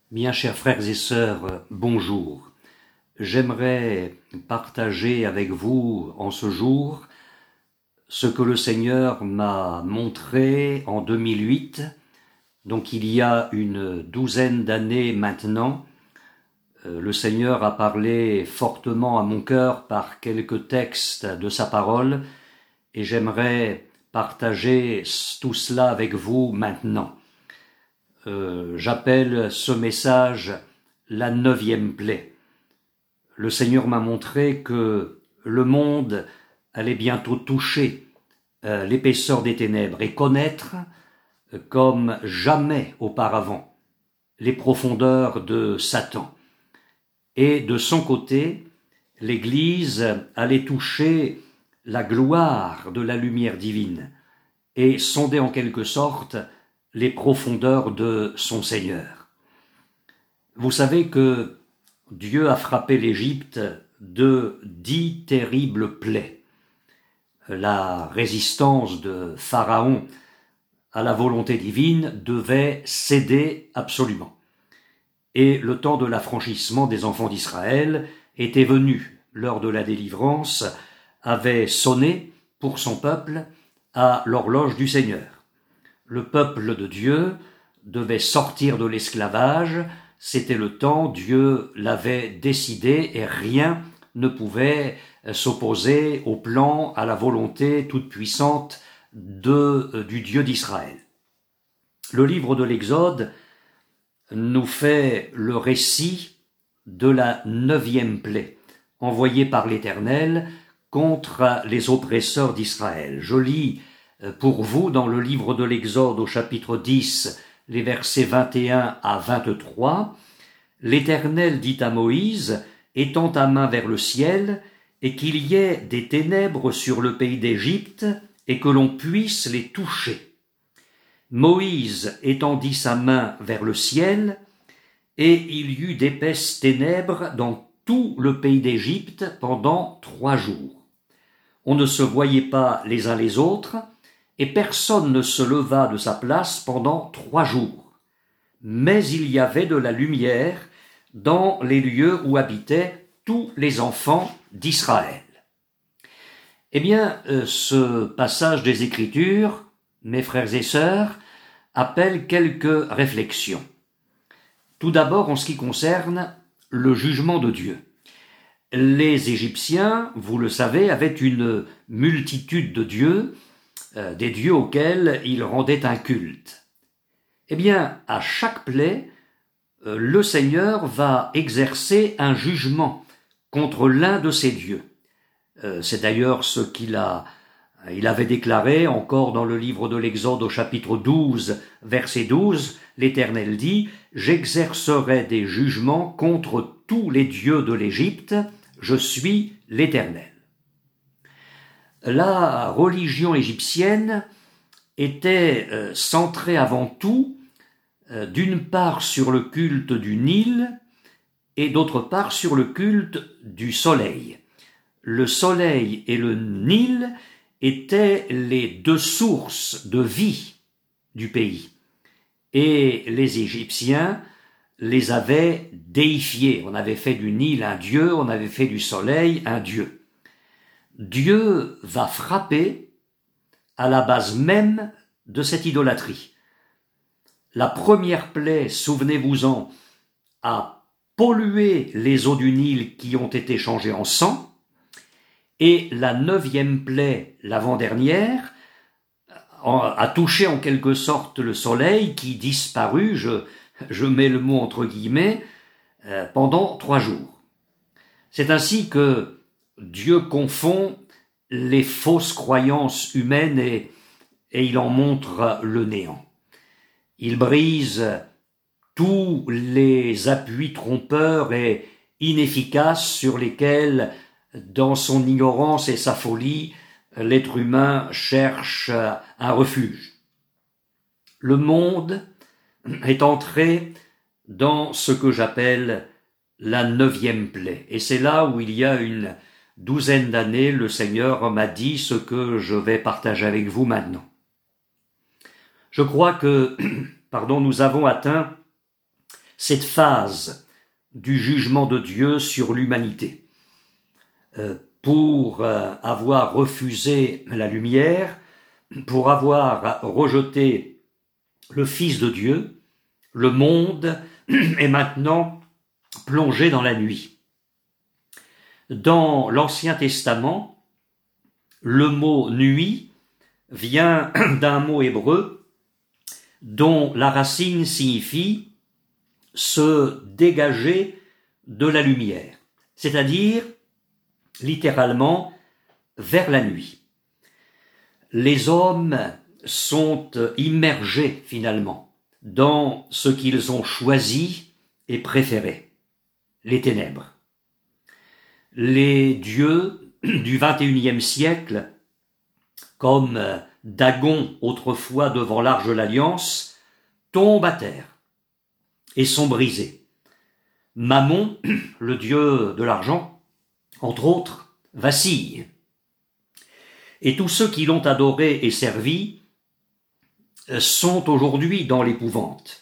Bien chers frères et sœurs, bonjour. J'aimerais partager avec vous en ce jour ce que le Seigneur m'a montré en 2008, donc il y a une douzaine d'années maintenant. Le Seigneur a parlé fortement à mon cœur par quelques textes de sa parole et j'aimerais partager tout cela avec vous maintenant. J'appelle ce message la 9e plaie. Le Seigneur m'a montré que le monde allait bientôt toucher l'épaisseur des ténèbres et connaître comme jamais auparavant les profondeurs de Satan. Et de son côté, l'Église allait toucher la gloire de la lumière divine et sonder en quelque sorte les profondeurs de son Seigneur. Vous savez que Dieu a frappé l'Égypte de 10 terribles plaies. La résistance de Pharaon à la volonté divine devait céder absolument. Et le temps de l'affranchissement des enfants d'Israël était venu. L'heure de la délivrance avait sonné pour son peuple à l'horloge du Seigneur. Le peuple de Dieu devait sortir de l'esclavage, c'était le temps, Dieu l'avait décidé et rien ne pouvait s'opposer au plan, à la volonté toute puissante du Dieu d'Israël. Le livre de l'Exode nous fait le récit de la 9e plaie, envoyée par l'Éternel contre les oppresseurs d'Israël. Je lis pour vous dans le livre de l'Exode au chapitre 10, les versets 21 à 23, « L'Éternel dit à Moïse, étends ta main vers le ciel, et qu'il y ait des ténèbres sur le pays d'Égypte, et que l'on puisse les toucher. Moïse étendit sa main vers le ciel, et il y eut d'épaisses ténèbres dans tout le pays d'Égypte pendant 3 jours. On ne se voyait pas les uns les autres, et personne ne se leva de sa place pendant 3 jours. Mais il y avait de la lumière dans les lieux où habitaient tous les enfants d'Israël. » Eh bien, ce passage des Écritures, mes frères et sœurs, appelle quelques réflexions. Tout d'abord, en ce qui concerne le jugement de Dieu. Les Égyptiens, vous le savez, avaient une multitude de dieux, des dieux auxquels ils rendaient un culte. Eh bien, à chaque plaie, le Seigneur va exercer un jugement contre l'un de ces dieux. C'est d'ailleurs ce qu'il avait déclaré encore dans le livre de l'Exode au chapitre 12, verset 12, l'Éternel dit « J'exercerai des jugements contre tous les dieux de l'Égypte, je suis l'Éternel. » La religion égyptienne était centrée avant tout, d'une part sur le culte du Nil et d'autre part sur le culte du soleil. Le soleil et le Nil étaient les 2 sources de vie du pays. Et les Égyptiens les avaient déifiés. On avait fait du Nil un dieu, on avait fait du soleil un dieu. Dieu va frapper à la base même de cette idolâtrie. La première plaie, souvenez-vous-en, a pollué les eaux du Nil qui ont été changées en sang, et la 9e plaie, l'avant-dernière, a touché en quelque sorte le soleil qui disparut, je mets le mot entre guillemets, pendant 3 jours. C'est ainsi que Dieu confond les fausses croyances humaines et il en montre le néant. Il brise tous les appuis trompeurs et inefficaces sur lesquels, dans son ignorance et sa folie, l'être humain cherche un refuge. Le monde est entré dans ce que j'appelle la 9e plaie. Et c'est là où il y a une douzaine d'années, le Seigneur m'a dit ce que je vais partager avec vous maintenant. Je crois que, nous avons atteint cette phase du jugement de Dieu sur l'humanité. Pour avoir refusé la lumière, pour avoir rejeté le Fils de Dieu, le monde est maintenant plongé dans la nuit. Dans l'Ancien Testament, le mot nuit vient d'un mot hébreu dont la racine signifie se dégager de la lumière, c'est-à-dire littéralement vers la nuit. Les hommes sont immergés finalement dans ce qu'ils ont choisi et préféré, les ténèbres. Les dieux du XXIe siècle, comme Dagon autrefois devant l'Arche de l'Alliance, tombent à terre et sont brisés. Mammon, le dieu de l'argent, entre autres, vacille. Et tous ceux qui l'ont adoré et servi sont aujourd'hui dans l'épouvante.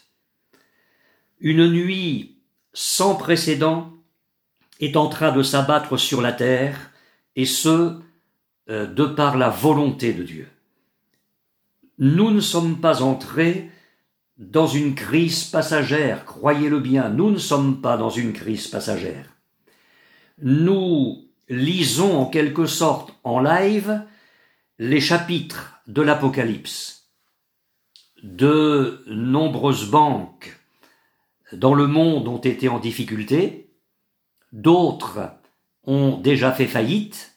Une nuit sans précédent est en train de s'abattre sur la terre, et ce, de par la volonté de Dieu. Nous ne sommes pas entrés dans une crise passagère, croyez-le bien, nous ne sommes pas dans une crise passagère. Nous lisons en quelque sorte en live les chapitres de l'Apocalypse. De nombreuses banques dans le monde ont été en difficulté, d'autres ont déjà fait faillite,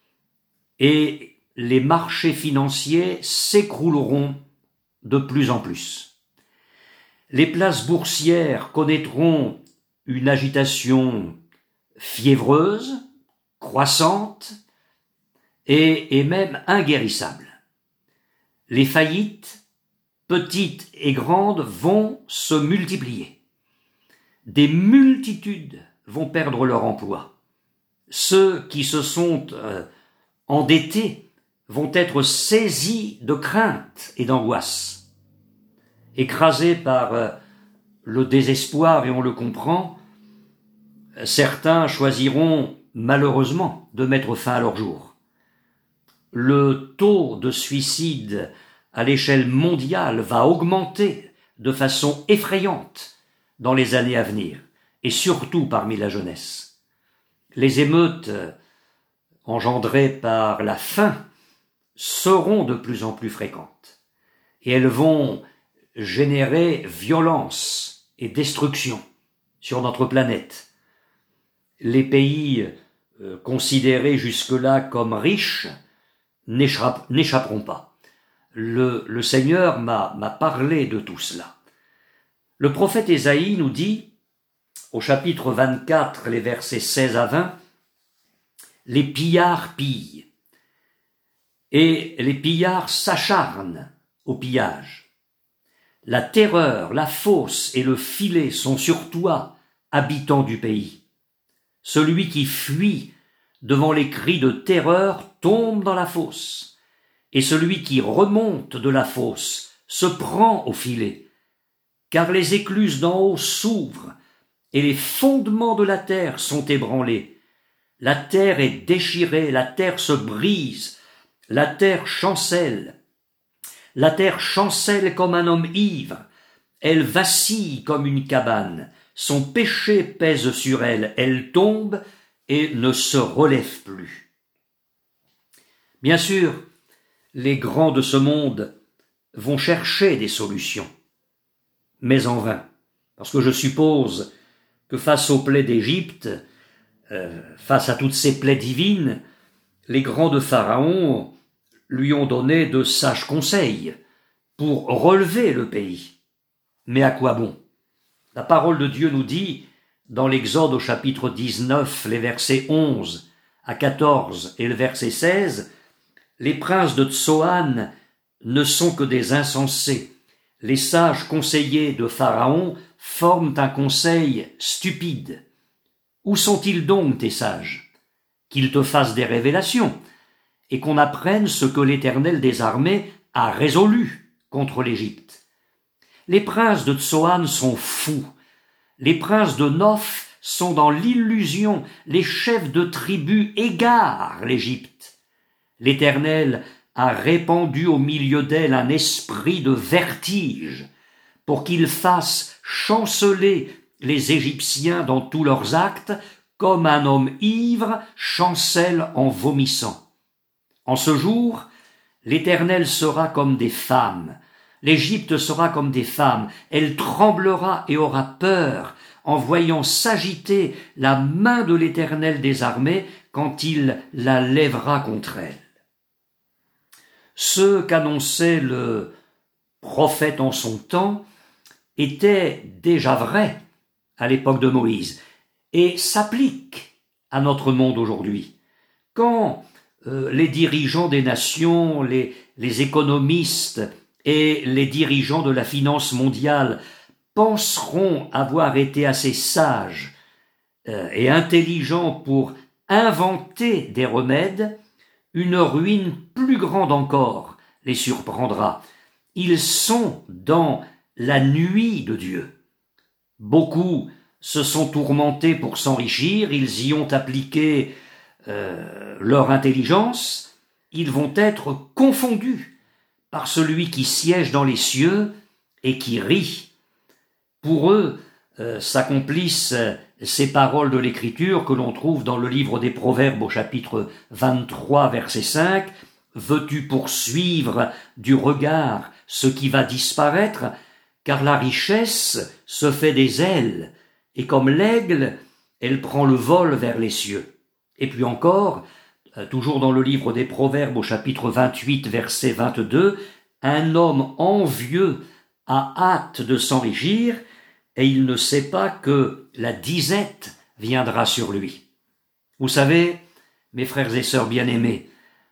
et les marchés financiers s'écrouleront de plus en plus. Les places boursières connaîtront une agitation fiévreuse, croissante et même inguérissable. Les faillites, petites et grandes, vont se multiplier. Des multitudes vont perdre leur emploi. Ceux qui se sont endettés vont être saisis de crainte et d'angoisse. Écrasés par le désespoir, et on le comprend, certains choisiront malheureusement de mettre fin à leur jour. Le taux de suicide à l'échelle mondiale va augmenter de façon effrayante dans les années à venir, et surtout parmi la jeunesse. Les émeutes engendrées par la faim seront de plus en plus fréquentes, et elles vont générer violence et destruction sur notre planète. Les pays considérés jusque-là comme riches n'échapperont pas. Le Seigneur m'a parlé de tout cela. Le prophète Ésaïe nous dit, au chapitre 24, les versets 16 à 20, « Les pillards pillent, et les pillards s'acharnent au pillage. La terreur, la fosse et le filet sont sur toi, habitant du pays. Celui qui fuit devant les cris de terreur tombe dans la fosse, et celui qui remonte de la fosse se prend au filet, car les écluses d'en haut s'ouvrent, et les fondements de la terre sont ébranlés. La terre est déchirée, la terre se brise, la terre chancelle. La terre chancelle comme un homme ivre, elle vacille comme une cabane, son péché pèse sur elle, elle tombe et ne se relève plus. » Bien sûr, les grands de ce monde vont chercher des solutions, mais en vain, parce que je suppose que face aux plaies d'Égypte, face à toutes ces plaies divines, les grands de Pharaon lui ont donné de sages conseils pour relever le pays. Mais à quoi bon? La parole de Dieu nous dit, dans l'Exode au chapitre 19, les versets 11 à 14 et le verset 16, « Les princes de Tsoan ne sont que des insensés. Les sages conseillers de Pharaon forment un conseil stupide. Où sont-ils donc, tes sages? Qu'ils te fassent des révélations, et qu'on apprenne ce que l'Éternel des armées a résolu contre l'Égypte. Les princes de Tsoan sont fous, Les princes de Noph sont dans l'illusion, les chefs de tribus égarent l'Égypte. L'Éternel a répandu au milieu d'elle un esprit de vertige, pour qu'il fasse chanceler les Égyptiens dans tous leurs actes, comme un homme ivre chancelle en vomissant. En ce jour, l'Éternel sera comme des femmes, l'Égypte sera comme des femmes, elle tremblera et aura peur en voyant s'agiter la main de l'Éternel des armées quand il la lèvera contre elle. Ce qu'annonçait le prophète en son temps était déjà vrai à l'époque de Moïse et s'applique à notre monde aujourd'hui. Quand les dirigeants des nations, les économistes et les dirigeants de la finance mondiale penseront avoir été assez sages et intelligents pour inventer des remèdes, une ruine plus grande encore les surprendra. Ils sont dans la nuit de Dieu. Beaucoup se sont tourmentés pour s'enrichir, ils y ont appliqué leur intelligence, ils vont être confondus par celui qui siège dans les cieux et qui rit. Pour eux, s'accomplissent ces paroles de l'Écriture que l'on trouve dans le livre des Proverbes au chapitre 23, verset 5. « Veux-tu poursuivre du regard ce qui va disparaître, car la richesse se fait des ailes, et comme l'aigle, elle prend le vol vers les cieux. » Et puis encore, toujours dans le livre des Proverbes au chapitre 28, verset 22, « Un homme envieux a hâte de s'enrichir, et il ne sait pas que la disette viendra sur lui. » Vous savez, mes frères et sœurs bien-aimés,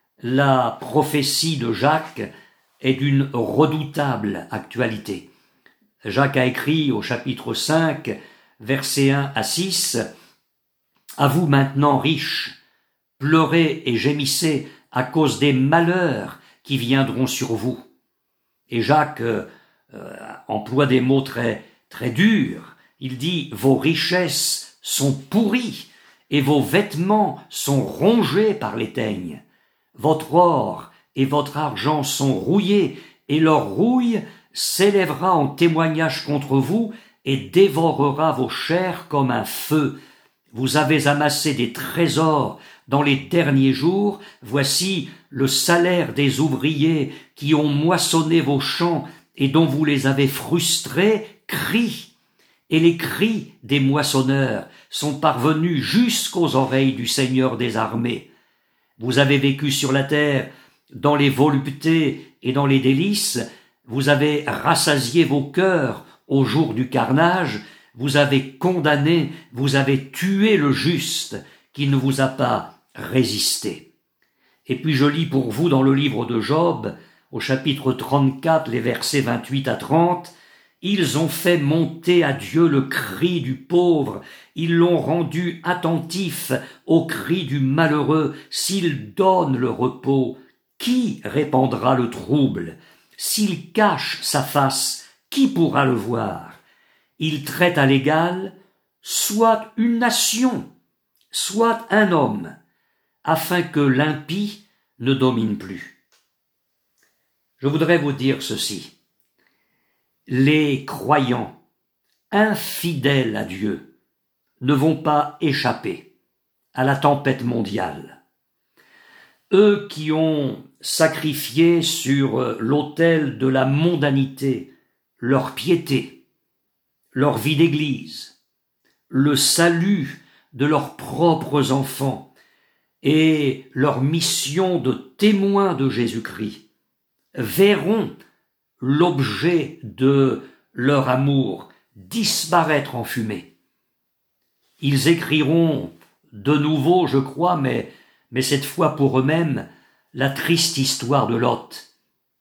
la prophétie de Jacques est d'une redoutable actualité. Jacques a écrit au chapitre 5, versets 1 à 6, « À vous maintenant riches, pleurez et gémissez à cause des malheurs qui viendront sur vous. » Et Jacques emploie des mots très durs. Il dit « Vos richesses sont pourries et vos vêtements sont rongés par les teignes. Votre or et votre argent sont rouillés et leur rouille s'élèvera en témoignage contre vous et dévorera vos chairs comme un feu. Vous avez amassé des trésors dans les derniers jours. Voici le salaire des ouvriers qui ont moissonné vos champs et dont vous les avez frustrés, crient. Et les cris des moissonneurs sont parvenus jusqu'aux oreilles du Seigneur des armées. Vous avez vécu sur la terre dans les voluptés et dans les délices. Vous avez rassasié vos cœurs au jour du carnage. Vous avez condamné, vous avez tué le juste qui ne vous a pas résisté. Et puis je lis pour vous dans le livre de Job, au chapitre 34, les versets 28 à 30, « Ils ont fait monter à Dieu le cri du pauvre, ils l'ont rendu attentif au cri du malheureux. S'il donne le repos, qui répandra le trouble? S'il cache sa face, qui pourra le voir? Il traite à l'égal soit une nation, soit un homme, afin que l'impie ne domine plus. » Je voudrais vous dire ceci. Les croyants, infidèles à Dieu, ne vont pas échapper à la tempête mondiale. Eux qui ont sacrifié sur l'autel de la mondanité leur piété, leur vie d'église, le salut de leurs propres enfants et leur mission de témoins de Jésus-Christ, verront l'objet de leur amour disparaître en fumée. Ils écriront de nouveau, je crois, mais cette fois pour eux-mêmes, la triste histoire de Lot.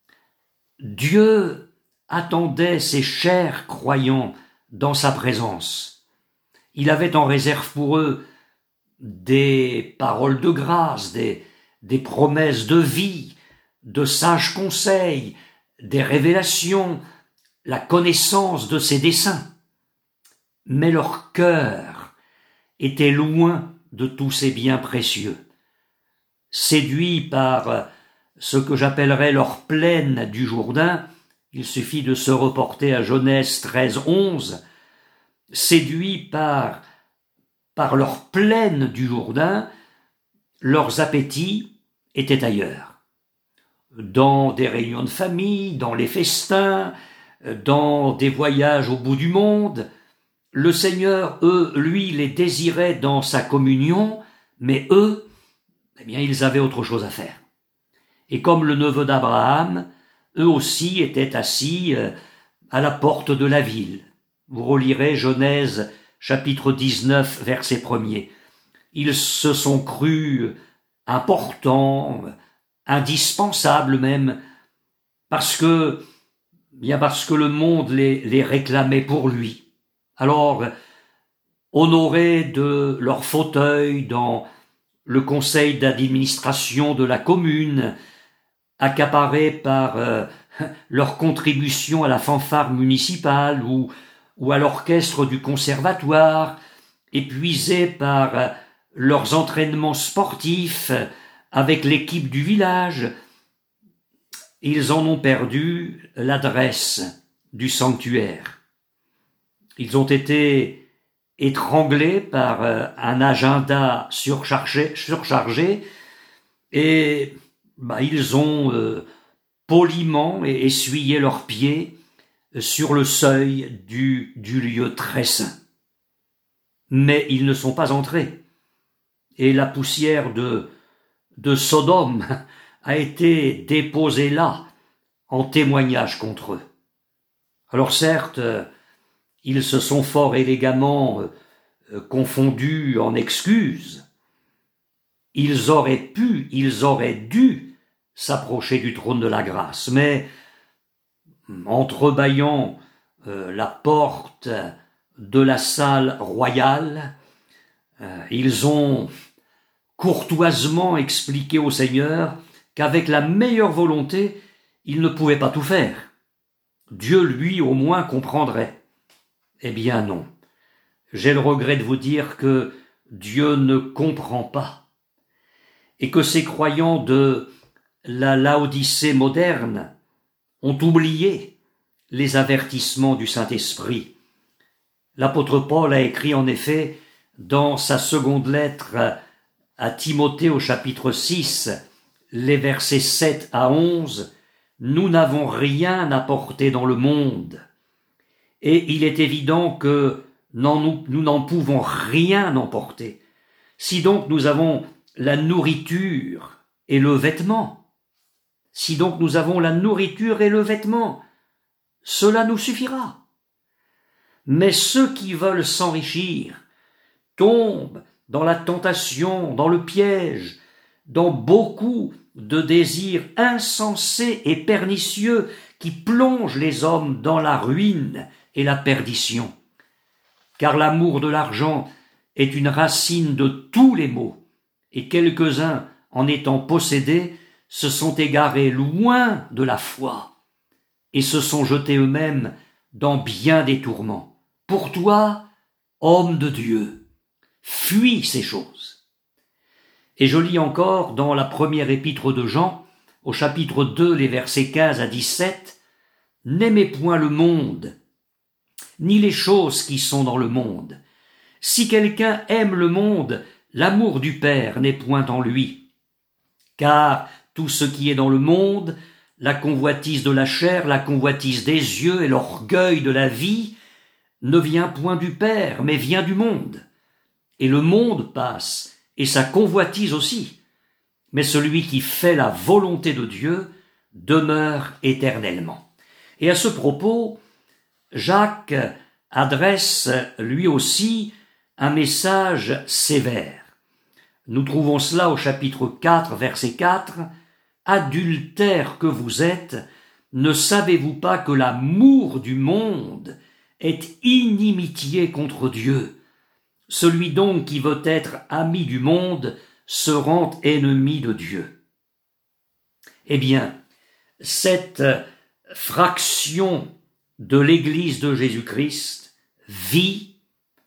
Dieu attendait ses chers croyants dans sa présence. Il avait en réserve pour eux des paroles de grâce, des promesses de vie, de sages conseils, des révélations, la connaissance de ses desseins. mais leur cœur était loin de tous ces biens précieux. Séduits par ce que j'appellerais leur plaine du Jourdain, il suffit de se reporter à Genèse 13:11, séduits par leur plaine du Jourdain, leurs appétits étaient ailleurs. Dans des réunions de famille, dans les festins, dans des voyages au bout du monde, le Seigneur, lui, les désirait dans sa communion, mais eux, ils avaient autre chose à faire. Et comme le neveu d'Abraham, eux aussi étaient assis à la porte de la ville. Vous relirez Genèse chapitre 19, verset 1er. Ils se sont crus importants, indispensables même, parce que le monde les réclamait pour lui. Alors, honorés de leur fauteuil dans le conseil d'administration de la commune, accaparés par leur contribution à la fanfare municipale ou à l'orchestre du conservatoire, épuisés par leurs entraînements sportifs avec l'équipe du village, ils en ont perdu l'adresse du sanctuaire. Ils ont été étranglés par un agenda surchargé et ils ont poliment essuyé leurs pieds sur le seuil du lieu très saint. Mais ils ne sont pas entrés. Et la poussière de Sodome a été déposée là, en témoignage contre eux. Alors certes, ils se sont fort élégamment confondus en excuses. Ils auraient dû s'approcher du trône de la grâce, mais entrebâillant la porte de la salle royale, ils ont courtoisement expliqué au Seigneur qu'avec la meilleure volonté, ils ne pouvaient pas tout faire. Dieu, lui, au moins comprendrait. Eh bien non. J'ai le regret de vous dire que Dieu ne comprend pas. Et que ces croyants de la Laodicée moderne ont oublié les avertissements du Saint-Esprit. L'apôtre Paul a écrit en effet dans sa seconde lettre à Timothée au chapitre 6, les versets 7 à 11, « Nous n'avons rien apporté dans le monde, et il est évident que nous n'en pouvons rien emporter. Si donc nous avons la nourriture et le vêtement, cela nous suffira. Mais ceux qui veulent s'enrichir tombent dans la tentation, dans le piège, dans beaucoup de désirs insensés et pernicieux qui plongent les hommes dans la ruine et la perdition. Car l'amour de l'argent est une racine de tous les maux, et quelques-uns, en étant possédés, se sont égarés loin de la foi, et se sont jetés eux-mêmes dans bien des tourments. Pour toi, homme de Dieu, fuis ces choses. Et je lis encore dans la première épître de Jean, au chapitre 2, les versets 15 à 17, « N'aimez point le monde, ni les choses qui sont dans le monde. Si quelqu'un aime le monde, l'amour du Père n'est point en lui. Car tout ce qui est dans le monde, la convoitise de la chair, la convoitise des yeux et l'orgueil de la vie, ne vient point du Père, mais vient du monde. Et le monde passe, et sa convoitise aussi. Mais celui qui fait la volonté de Dieu demeure éternellement. » Et à ce propos, Jacques adresse lui aussi un message sévère. Nous trouvons cela au chapitre 4, verset 4. « Adultères que vous êtes, ne savez-vous pas que l'amour du monde est inimitié contre Dieu? Celui donc qui veut être ami du monde se rend ennemi de Dieu. » Eh bien, cette fraction de l'Église de Jésus-Christ vit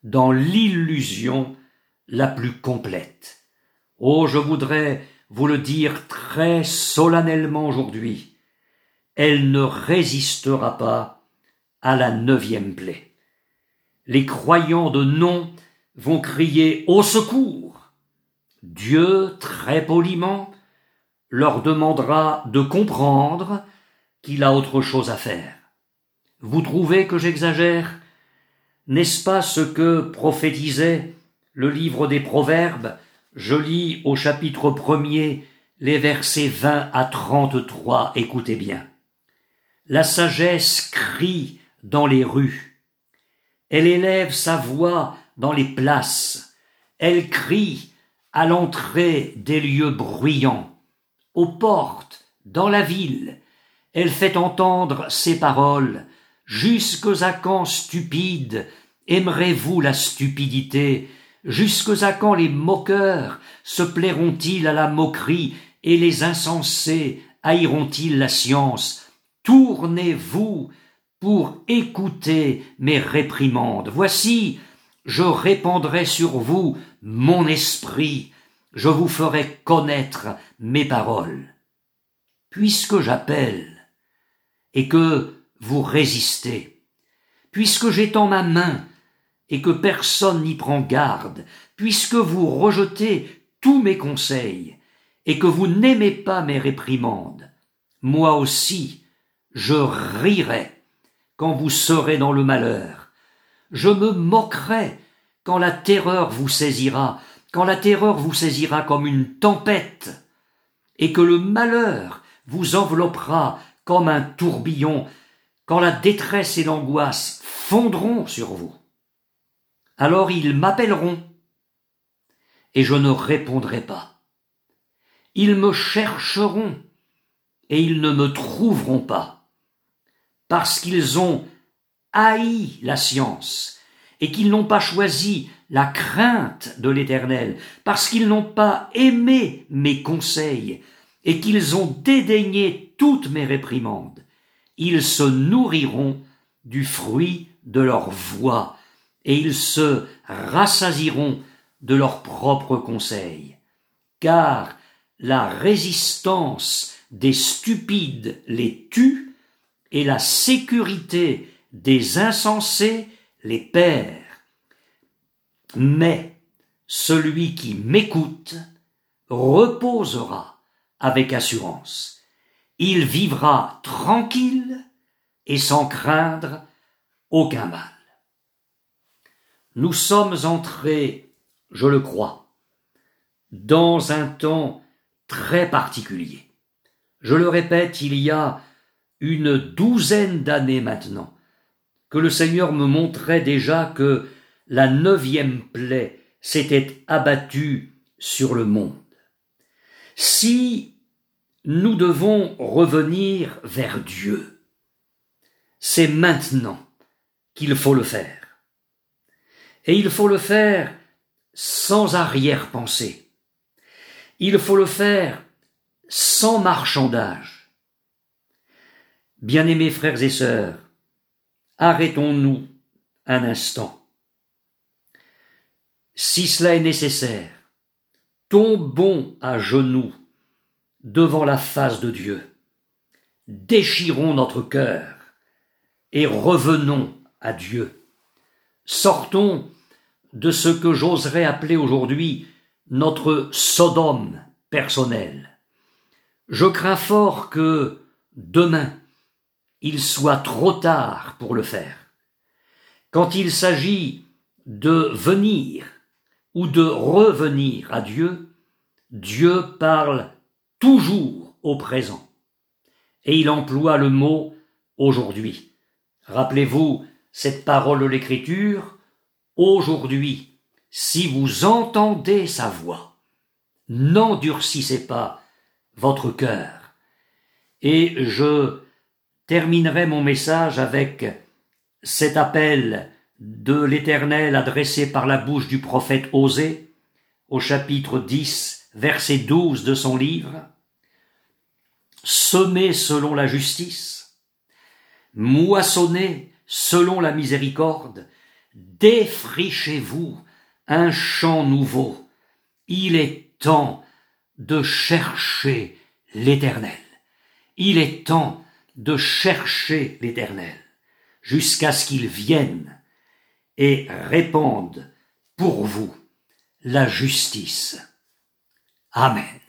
dans l'illusion la plus complète. Oh, je voudrais vous le dire très solennellement aujourd'hui, elle ne résistera pas à la 9e plaie. Les croyants de non vont crier au secours. Dieu, très poliment, leur demandera de comprendre qu'il a autre chose à faire. Vous trouvez que j'exagère ? N'est-ce pas ce que prophétisait le livre des Proverbes ? Je lis au chapitre 1er les versets 20 à 33, écoutez bien. La sagesse crie dans les rues, elle élève sa voix dans les places, elle crie à l'entrée des lieux bruyants, aux portes, dans la ville, elle fait entendre ses paroles. Jusques à quand, stupides, aimerez-vous la stupidité ? Jusques à quand les moqueurs se plairont-ils à la moquerie et les insensés haïront-ils la science ? Tournez-vous pour écouter mes réprimandes. Voici, je répandrai sur vous mon esprit, je vous ferai connaître mes paroles. Puisque j'appelle et que vous résistez, puisque j'étends ma main et que personne n'y prend garde, puisque vous rejetez tous mes conseils et que vous n'aimez pas mes réprimandes, moi aussi je rirai quand vous serez dans le malheur, je me moquerai quand la terreur vous saisira, comme une tempête, et que le malheur vous enveloppera comme un tourbillon, quand la détresse et l'angoisse fondront sur vous. Alors ils m'appelleront, et je ne répondrai pas. Ils me chercheront, et ils ne me trouveront pas, parce qu'ils ont haï la science, et qu'ils n'ont pas choisi la crainte de l'Éternel, parce qu'ils n'ont pas aimé mes conseils, et qu'ils ont dédaigné toutes mes réprimandes. Ils se nourriront du fruit de leur voix, et ils se rassasieront de leurs propres conseils. Car la résistance des stupides les tue, et la sécurité des insensés les perd. Mais celui qui m'écoute reposera avec assurance. Il vivra tranquille et sans craindre aucun mal. Nous sommes entrés, je le crois, dans un temps très particulier. Je le répète, il y a une 12aine d'années maintenant, que le Seigneur me montrait déjà que la 9e plaie s'était abattue sur le monde. Si nous devons revenir vers Dieu, c'est maintenant qu'il faut le faire. Et il faut le faire sans arrière-pensée. Il faut le faire sans marchandage. Bien-aimés frères et sœurs, arrêtons-nous un instant. Si cela est nécessaire, tombons à genoux devant la face de Dieu, déchirons notre cœur et revenons à Dieu. Sortons de ce que j'oserais appeler aujourd'hui notre Sodome personnel. Je crains fort que demain, il soit trop tard pour le faire. Quand il s'agit de venir ou de revenir à Dieu, Dieu parle toujours au présent. Et il emploie le mot « aujourd'hui ». Rappelez-vous cette parole de l'Écriture, « aujourd'hui, si vous entendez sa voix, n'endurcissez pas votre cœur ». Et je terminerai mon message avec cet appel de l'Éternel adressé par la bouche du prophète Osée, au chapitre 10, verset 12 de son livre. « Semez selon la justice, moissonnez selon la miséricorde, défrichez-vous un champ nouveau. Il est temps de chercher l'Éternel. Il est temps de chercher l'Éternel jusqu'à ce qu'il vienne et répande pour vous la justice. Amen.